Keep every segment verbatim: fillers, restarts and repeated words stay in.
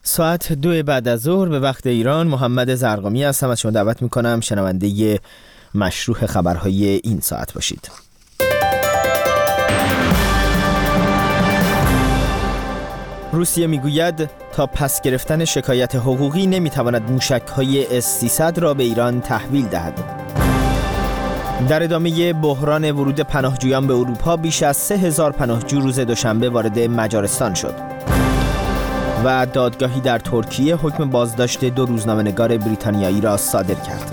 ساعت دو بعد از ظهر به وقت ایران. محمد زرقامی هستم. از شما دعوت میکنم شنونده مشروح خبرهای این ساعت باشید. روسیه میگوید تا پس گرفتن شکایت حقوقی نمیتواند موشک‌های اس سیصد را به ایران تحویل دهد. در ادامه بحران ورود پناهجویان به اروپا، بیش از سه هزار پناهجو روز دوشنبه وارد مجارستان شد. و دادگاهی در ترکیه حکم بازداشت دو روزنامه‌نگار بریتانیایی را صادر کرد.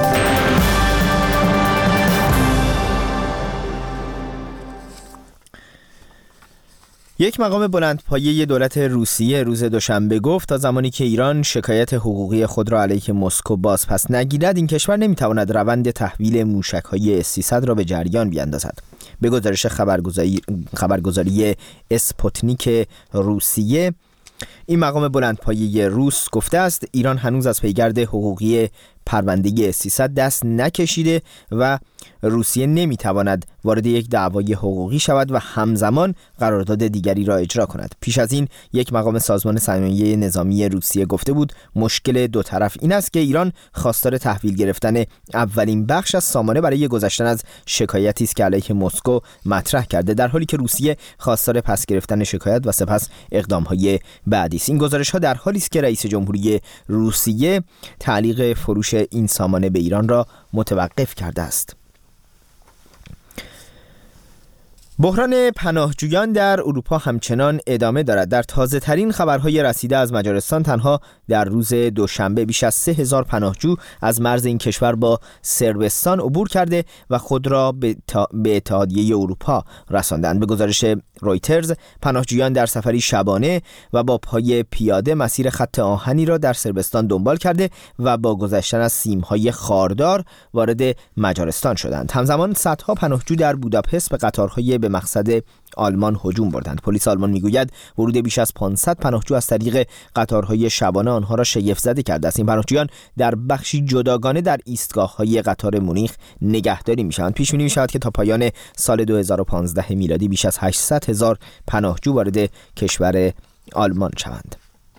یک مقام بلندپایه دولت روسیه روز دوشنبه گفت تا زمانی که ایران شکایت حقوقی خود را علیه مسکو باز پس نگیرد، این کشور نمیتواند روند تحویل موشک‌های اس سیصد را به جریان بیاندازد. به گزارش خبرگزاری خبرگزاری اسپوتنیک روسیه، این مقام بلندپایه روس گفته است ایران هنوز از پیگرد حقوقی پرونده اس سیصد دست نکشیده و روسیه نمیتواند وارد یک دعوای حقوقی شود و همزمان قرارداد دیگری را اجرا کند. پیش از این یک مقام سازمان صنایع نظامی روسیه گفته بود مشکل دو طرف این است که ایران خواستار تحویل گرفتن اولین بخش از سامانه برای گذشتن از شکایتی است که علیه مسکو مطرح کرده، در حالی که روسیه خواستار پس گرفتن شکایت و سپس اقدام‌های بعدی است. این گزارش‌ها در حالی است که رئیس جمهوری روسیه تعلیق فروش این سامانه به ایران را متوقف کرده است. بحران پناهجویان در اروپا همچنان ادامه دارد. در تازه ترین خبرهای رسیده از مجارستان، تنها در روز دوشنبه بیش از سه هزار پناهجو از مرز این کشور با صربستان عبور کرده و خود را به, تا... به اتحادیه اروپا رساندند. به گزارش رویترز، پناهجویان در سفری شبانه و با پای پیاده مسیر خط آهنی را در صربستان دنبال کرده و با گذشتن از سیم‌های خاردار وارد مجارستان شدند. همزمان صدها پناهجو در بوداپست به قطارهای به مقصد آلمان هجوم بردند. پلیس آلمان میگوید ورود بیش از پانصد پناهجو از طریق قطارهای شبانه آنها را شگفت زده کرده است. این پناهجویان در بخشی جداگانه در ایستگاه‌های قطار مونیخ نگهداری می‌شوند. پیش بینی می‌شود که تا پایان سال دو هزار و پانزده میلادی بیش از هشتصد هزار پناهجو وارد کشور آلمان شوند.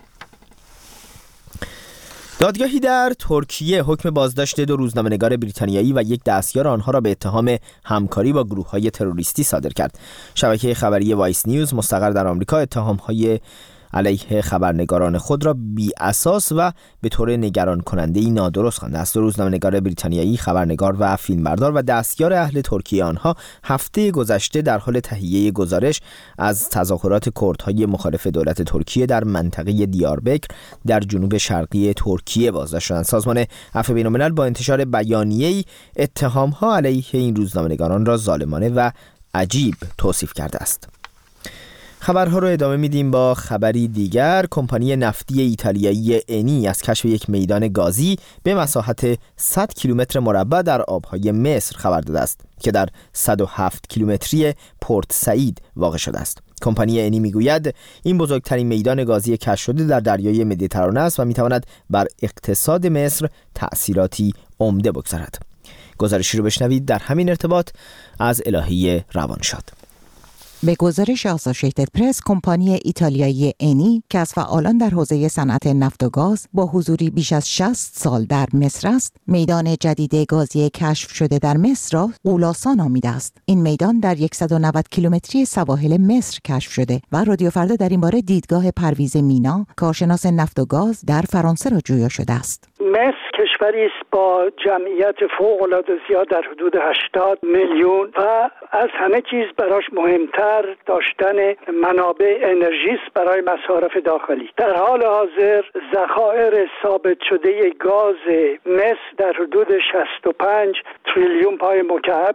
دادگاهی در ترکیه حکم بازداشت دو روزنامه‌نگار بریتانیایی و یک دستیار آنها را به اتهام همکاری با گروه‌های تروریستی صادر کرد. شبکه خبری وایس نیوز مستقر در آمریکا اتهام‌های علیه خبرنگاران خود را بی اساس و به طور نگران کننده‌ای نادرست خوانده است. روزنامه‌نگار بریتانیایی، خبرنگار و فیلمبردار و دستیار اهل ترکیه آنها هفته گذشته در حال تهیه گزارش از تظاهرات کردهای مخالف دولت ترکیه در منطقه دیاربکر در جنوب شرقی ترکیه بازداشت شدند. سازمان عفو بین‌الملل با انتشار بیانیه‌ای اتهام‌ها علیه این روزنامه‌نگاران را ظالمانه و عجیب توصیف کرده است. خبرها رو ادامه میدیم با خبری دیگر. کمپانی نفتی ایتالیایی انی از کشف یک میدان گازی به مساحت صد کیلومتر مربع در آبهای مصر خبر داده است که در صد و هفت کیلومتری پورت سعید واقع شده است. کمپانی انی میگوید این بزرگترین میدان گازی کشف شده در دریای مدیترانه است و میتواند بر اقتصاد مصر تأثیراتی عمده بگذارد. گزارشی رو بشنوید در همین ارتباط از الهی روانشاد. به گزارش آسوشیتد پرس، کمپانی ایتالیایی انی که از فعالان در حوزه صنعت نفت و گاز با حضوری بیش از شصت سال در مصر است، میدان جدید گازی کشف شده در مصر را قولاسا نامیده است. این میدان در صد و نود کیلومتری سواحل مصر کشف شده و رادیو فردا در این باره دیدگاه پرویز مینا، کارشناس نفت و گاز در فرانسه را جویا شده است. مصر کشوری است با جمعیت فوق‌العاده زیاد در حدود هشتاد میلیون و از همه چیز براش مهمتر داشتن منابع انرژی است برای مصارف داخلی. در حال حاضر ذخایر ثابت شده گاز مصر در حدود شصت و پنج تریلیون پای مکعب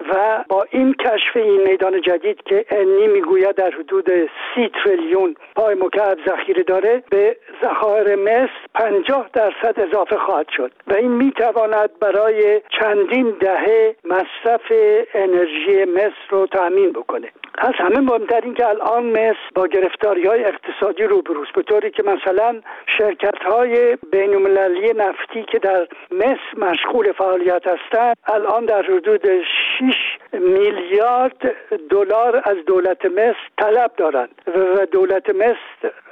و با این کشف این میدان جدید که انی میگوید در حدود سی تریلیون پای مکعب ذخیره داره، به ذخایر مصر پنجاه درصد اضافه خواهد شد و این میتواند برای چندین دهه مصرف انرژی مصر رو تأمین بکنه. از همه مهمتر این که الان مصر با گرفتاری‌های اقتصادی روبروست، به طوری که مثلا شرکت‌های بین‌المللی نفتی که در مصر مشغول فعالیت هستند الان در حدود شش میلیارد دلار از دولت مصر طلب دارند و دولت مصر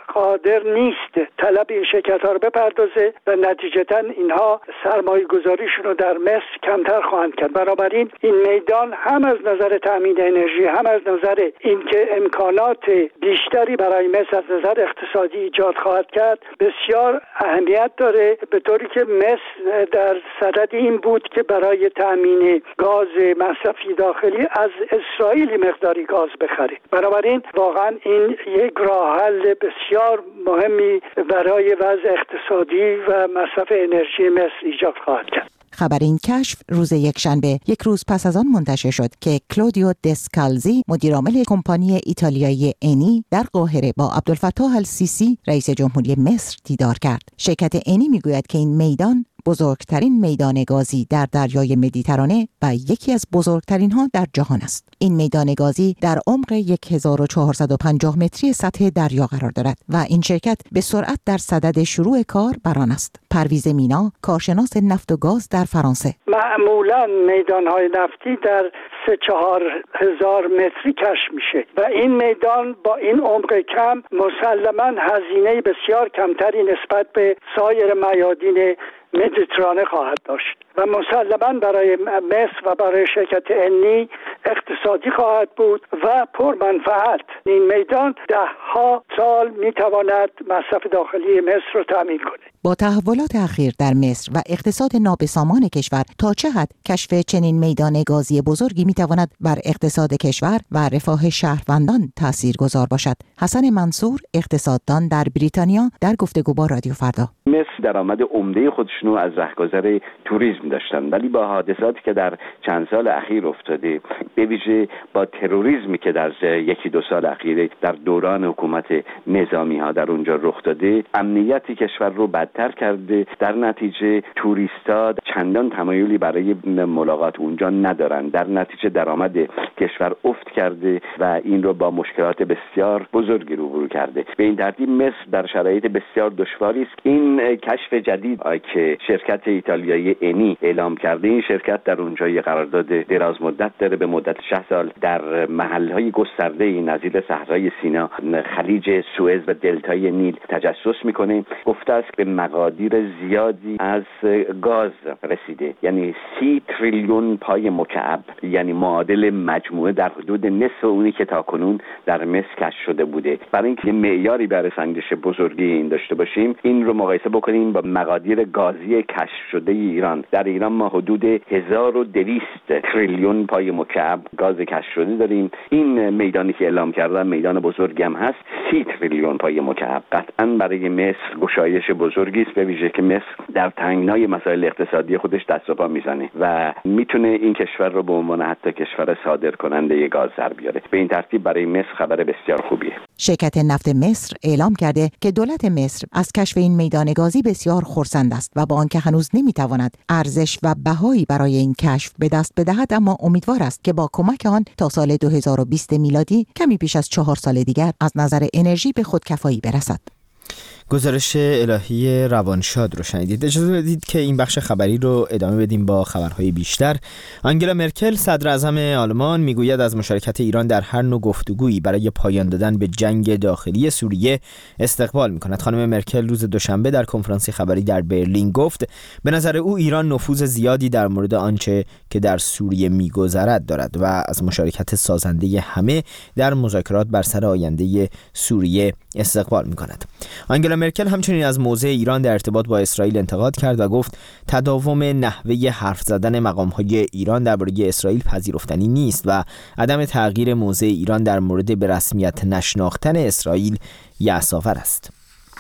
قادر نیست طلب این شرکت ها رو بپردازه و نتیجتا اینها سرمایه گذاریشون رو در مصر کمتر خواهند کرد. بنابراین این میدان هم از نظر تامین انرژی، هم از نظر اینکه امکانات بیشتری برای مصر از نظر اقتصادی ایجاد خواهد کرد بسیار اهمیت داره، به طوری که مصر در صدد این بود که برای تامین گاز مصرفی داخلی از اسرائیل مقداری گاز بخره. بنابراین واقعا این یک راه حل بسیار مهمی برای وضع اقتصادی و مصرف انرژی مصر ایجاد خواهد کرد. خبر این کشف روز یکشنبه یک روز پس از آن منتشر شد که کلودیو دسکالزی مدیرعامل کمپانی ایتالیایی انی در قاهره با عبدالفتاح السیسی رئیس جمهوری مصر دیدار کرد. شرکت انی میگوید که این میدان بزرگترین میدان گازی در دریای مدیترانه و یکی از بزرگترین ها در جهان است. این میدان گازی در عمق هزار و چهارصد و پنجاه متری سطح دریا قرار دارد و این شرکت به سرعت در صدد شروع کار بر آن است. پرویز مینا، کارشناس نفت و گاز در فرانسه: معمولاً میدان‌های نفتی در سه چهار هزار متری کشف میشه و این میدان با این عمق کم مسلماً هزینه بسیار کمتری نسبت به سایر میادین مدیترانه خواهد داشت و مسلماً برای مصر و برای شرکت انی اقتصادی خواهد بود و پرمنفعت. این میدان ده ها سال میتواند مصرف داخلی مصر رو تامین کنه. با تحولات اخیر در مصر و اقتصاد نابسامان کشور، تا چه حد کشف چنین میدان گازی بزرگی میتواند بر اقتصاد کشور و رفاه شهروندان تاثیرگذار باشد؟ حسن منصور، اقتصاددان در بریتانیا، در گفتگو با رادیو فردا: مصر درآمد عمده خودشونو از رهگذر توریسم داشتن، ولی با حادثاتی که در چند سال اخیر افتاده، به ویژه با تروریسمی که در یکی دو سال اخیر در دوران حکومت نظامی ها در اونجا رخ داده، امنیتی کشور رو بدتر کرده. در نتیجه توریستا چندان تمایلی برای ملاقات اونجا ندارن. در نتیجه درآمد کشور افت کرده و این رو با مشکلات بسیار بزرگی روبرو کرده. به این ترتیب مصر در شرایط بسیار دشواری است. این کشف جدید که شرکت ایتالیایی انی اعلام کرده، این شرکت در اونجا یه قرارداد دراز مدت داره، به مدت شش سال در محل‌های گسترده نظیر صحرای سینا، خلیج سوئز و دلتای نیل تجسس میکنه. گفته است به مقادیر زیادی از گاز رسیده، یعنی سی تریلیون پای مکعب، یعنی معادل مجموعه در حدود نصف اونی که تاکنون در مصر کشف شده بوده. برای اینکه معیاری برای سنجش بزرگی این داشته باشیم، این رو مقایسه بکنیم با مقادیر گازی کشف شده ایران. در ایران ما حدود هزار و دویست تریلیون پای مکعب گاز کشف شده داریم. این میدانی که اعلام کردن میدان بزرگی هم هست، سی تریلیون پای مکعب. قطعاً برای مصر گشایش بزرگی است، به ویژه که مصر در تنگنای مسائل اقتصادی خودش دست و پا میزنه و میتونه این کشور رو به عنوان حتی کشور صادر کننده گاز در بیاره. به این ترتیب برای مصر خبر بسیار خوبیه. شرکت نفت مصر اعلام کرده که دولت مصر از کشف این میدان گازی بسیار خرسند است و با آنکه هنوز نمیتواند ارزش و بهایی برای این کشف به دست بدهد، اما امیدوار است که با کمک آن تا سال دو هزار و بیست میلادی، کمی پیش از چهار سال دیگر، از نظر انرژی به خودکفایی برسد. گزارش الهی روانشاد رو شنیدید. اجازه بدید که این بخش خبری رو ادامه بدیم با خبرهای بیشتر. آنگلا مرکل صدر اعظم آلمان میگوید از مشارکت ایران در هر نوع گفتگویی برای پایان دادن به جنگ داخلی سوریه استقبال میکند. خانم مرکل روز دوشنبه در کنفرانسی خبری در برلین گفت به نظر او ایران نفوذ زیادی در مورد آنچه که در سوریه میگذرد دارد و از مشارکت سازنده همه در مذاکرات بر سر آینده سوریه استقبال میکند. آنگلا مرکل همچنین از موضع ایران در ارتباط با اسرائیل انتقاد کرد و گفت تداوم نحوه حرف زدن مقام‌های ایران درباره اسرائیل پذیرفتنی نیست و عدم تغییر موضع ایران در مورد به رسمیت نشناختن اسرائیل یأس‌آور است.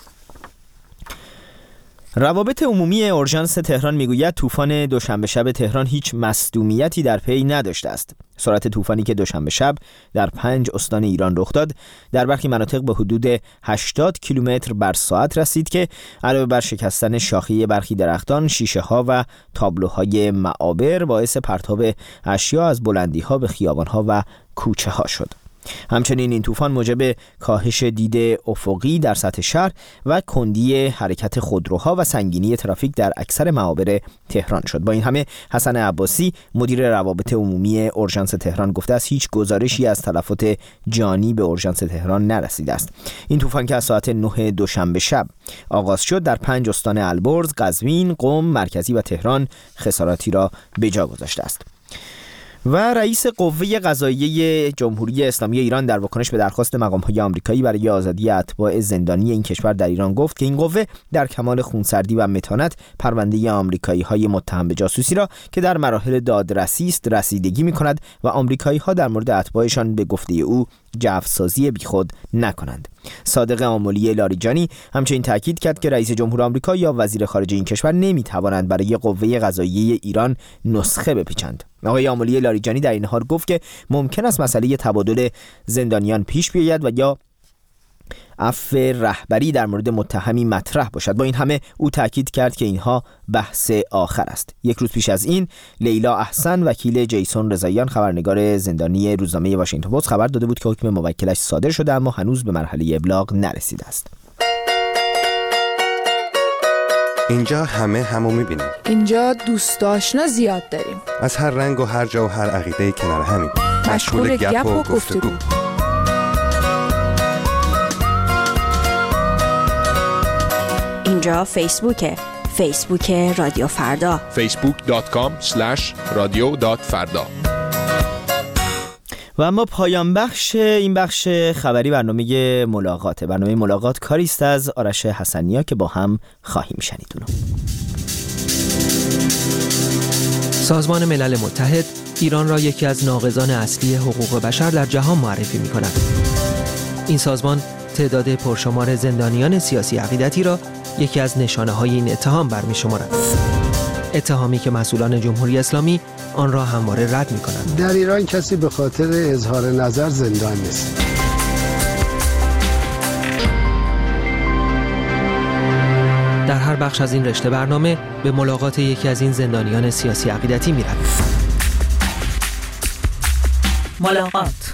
روابط عمومی اورژانس تهران میگوید طوفان دوشنبه شب تهران هیچ مصدومیتی در پی نداشته است. سرعت طوفانی که دوشنبه شب در پنج استان ایران رخ داد در برخی مناطق به حدود هشتاد کیلومتر بر ساعت رسید که علاوه بر شکستن شاخه برخی درختان، شیشه ها و تابلوهای معابر باعث پرتاب اشیا از بلندی ها به خیابان ها و کوچه ها شد. همچنین این طوفان موجب کاهش دید افقی در سطح شهر و کندی حرکت خودروها و سنگینی ترافیک در اکثر معابر تهران شد. با این همه حسن عباسی مدیر روابط عمومی اورژانس تهران گفته است هیچ گزارشی از تلفات جانی به اورژانس تهران نرسیده است. این طوفان که از ساعت نه دوشنبه شب آغاز شد در پنج استان البرز، قزوین، قم، مرکزی و تهران خساراتی را به جا گذاشته است. و رئیس قوه قضاییه جمهوری اسلامی ایران در واکنش به درخواست مقام‌های آمریکایی برای آزادی اتباع زندانی این کشور در ایران گفت که این قوه در کمال خونسردی و متانت پرونده آمریکایی‌های متهم به جاسوسی را که در مراحل دادرسی است رسیدگی می‌کند و آمریکایی‌ها در مورد اتباعشان به گفته او جوسازی بیخود نکنند. صادق آملی لاریجانی همچنین تاکید کرد که رئیس جمهور آمریکا یا وزیر خارجه این کشور نمی‌توانند برای قوه قضاییه ایران نسخه بپیچند. آقای آملی لاریجانی در این حال گفت که ممکن است مسئله تبادل زندانیان پیش بیاید و یا عفو رهبری در مورد متهمی مطرح باشد. با این همه او تاکید کرد که اینها بحث آخر است. یک روز پیش از این لیلا احسن وکیل جیسون رضاییان خبرنگار زندانی روزنامه واشنگتن پست خبر داده بود که حکم موکلش صادر شده اما هنوز به مرحله ابلاغ نرسیده است. اینجا همه همو میبینیم. اینجا دوست آشنا زیاد داریم. از هر رنگ و هر جا و هر عقیده کنار همیم. مشغول گپ و گفتگو. اینجا فیسبوکه. فیسبوک رادیو فردا. فیسبوک دات کام اسلش رادیو دات فردا. و اما پایان بخش این بخش خبری برنامه ملاقات. برنامه ملاقات کاری است از آرش حسنیا که با هم خواهیم شنید اونو. سازمان ملل متحد ایران را یکی از ناقضان اصلی حقوق بشر در جهان معرفی می‌کند. این سازمان تعداد پرشمار زندانیان سیاسی عقیدتی را یکی از نشانه‌های این اتهام برمی‌شمارد. اتهامی که مسئولان جمهوری اسلامی آن را همواره رد می‌کنند. در ایران کسی به خاطر اظهار نظر زندان نیست. در هر بخش از این رشته برنامه به ملاقات یکی از این زندانیان سیاسی عقیدتی می‌رویم. ملاقات.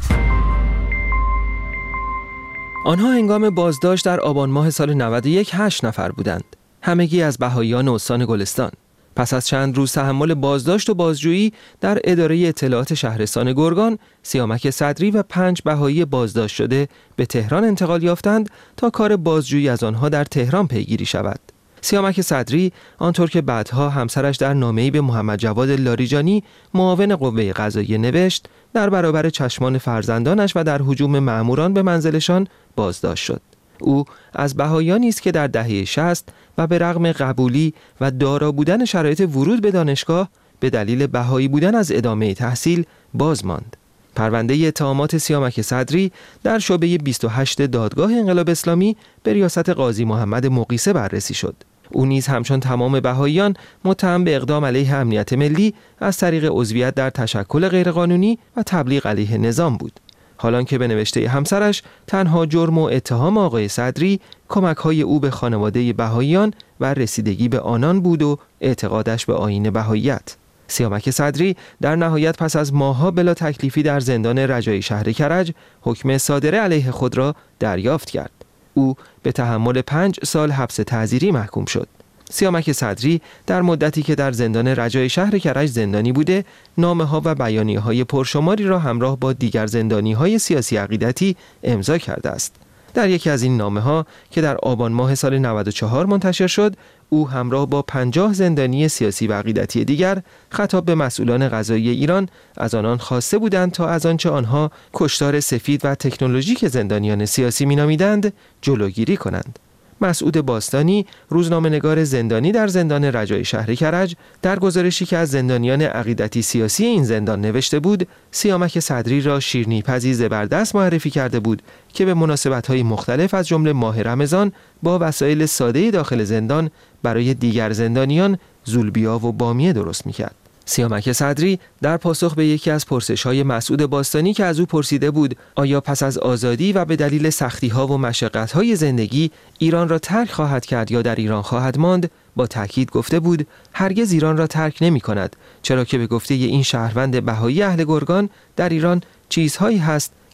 آنها هنگام بازداشت در آبان ماه سال نود و یک هشت نفر بودند. همگی از بهائیان استان گلستان. پس از چند روز تحمل بازداشت و بازجویی در اداره اطلاعات شهرستان گرگان، سیامک صدری و پنج بهایی بازداشت شده به تهران انتقال یافتند تا کار بازجویی از آنها در تهران پیگیری شود. سیامک صدری آنطور که بعدها همسرش در نامه‌ای به محمد جواد لاریجانی معاون قوه قضاییه نوشت، در برابر چشمان فرزندانش و در هجوم مأموران به منزلشان بازداشت شد. او از بهائیانی است که در دهه شصت و به رغم قبولی و دارا بودن شرایط ورود به دانشگاه به دلیل بهایی بودن از ادامه تحصیل باز ماند. پرونده اتهامات سیامک صدری در شعبه بیست و هشت دادگاه انقلاب اسلامی به ریاست قاضی محمد مقیسه بررسی شد. او نیز همچون تمام بهائیان متهم به اقدام علیه امنیت ملی از طریق عضویت در تشکل غیرقانونی و تبلیغ علیه نظام بود. حالان که به نوشته همسرش تنها جرم و اتهام آقای صدری کمک‌های او به خانواده بهائیان و رسیدگی به آنان بود و اعتقادش به آیین بهائیت. سیامک صدری در نهایت پس از ماه‌ها بلا تکلیفی در زندان رجایی شهر کرج حکم صادره علیه خود را دریافت کرد. او به تحمل پنج سال حبس تعزیری محکوم شد. سیامک صدری در مدتی که در زندان رجای شهر کرج زندانی بوده، نامه‌ها و بیانیه‌های پرشماری را همراه با دیگر زندانی‌های سیاسی عقیدتی امضا کرده است. در یکی از این نامه‌ها که در آبان ماه سال نود و چهار منتشر شد، او همراه با پنجاه زندانی سیاسی و عقیدتی دیگر خطاب به مسئولان قضایی ایران از آنان خواسته بودند تا از آنچه آنها کشتار سفید و تکنولوژیک زندانیان سیاسی می‌نامیدند جلوگیری کنند. مسعود باستانی، روزنامه‌نگار زندانی در زندان رجای شهر کرج، در گزارشی که از زندانیان عقیدتی سیاسی این زندان نوشته بود، سیامک صدری را شیرینی‌پزی زبردست معرفی کرده بود که به مناسبت‌های مختلف از جمله ماه رمضان با وسایل ساده داخل زندان برای دیگر زندانیان زولبیا و بامیه درست می‌کرد. سیامک صدری در پاسخ به یکی از پرسش‌های مسعود باستانی که از او پرسیده بود آیا پس از آزادی و به دلیل سختی‌ها و مشقت‌های زندگی ایران را ترک خواهد کرد یا در ایران خواهد ماند، با تأکید گفته بود هرگز ایران را ترک نمی‌کند، چرا که به گفته این شهروند بهایی اهل گرگان در ایران چیزهایی هست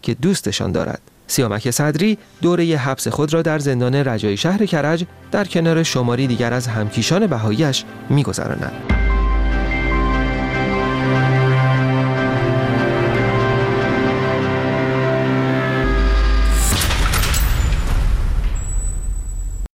که دوستشان دارد. سیامک صدری دوره حبس خود را در زندان رجایی شهر کرج در کنار شماری دیگر از همکیشان بهائی‌اش می‌گذراند.